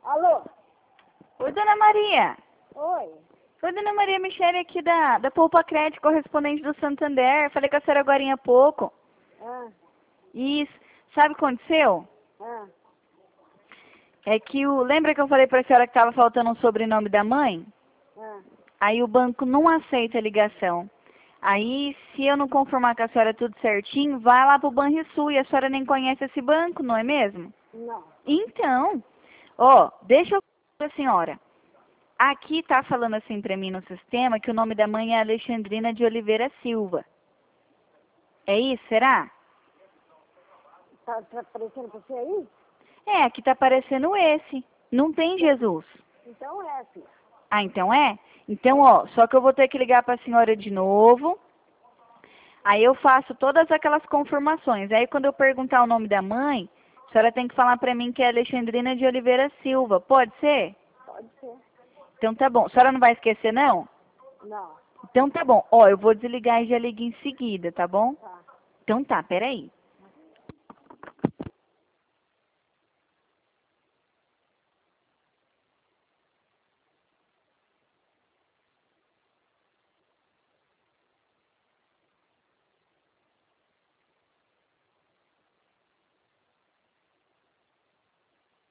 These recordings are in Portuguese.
Alô? Oi, Dona Maria. Oi. Oi, Dona Maria Michele aqui da Poupa Crédito, correspondente do Santander. Falei com a senhora agora há pouco. Ah, Isso. Sabe o que aconteceu? ah, É que lembra que eu falei pra senhora que estava faltando um sobrenome da mãe? ah. Aí o banco não aceita a ligação. Aí, se eu não confirmar com a senhora tudo certinho, vai lá pro Banrisul e a senhora nem conhece esse banco, não é mesmo? Não. Então, ó, deixa eu falar pra senhora. Aqui tá falando assim pra mim no sistema que o nome da mãe é Alexandrina de Oliveira Silva. É isso, será? Tá aparecendo pra você aí? É, aqui tá aparecendo esse. Não tem Jesus. Então é, filha. Ah, então é? Então, ó, só que eu vou ter que ligar pra senhora de novo. Aí eu faço todas aquelas confirmações. Aí quando eu perguntar o nome da mãe, a senhora tem que falar pra mim que é Alexandrina de Oliveira Silva. Pode ser? Pode ser. Então tá bom. A senhora não vai esquecer, não? Não. Então tá bom. Ó, eu vou desligar e já ligo em seguida, tá bom? Tá. Então tá, peraí.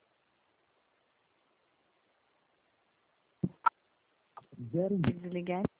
Desligar.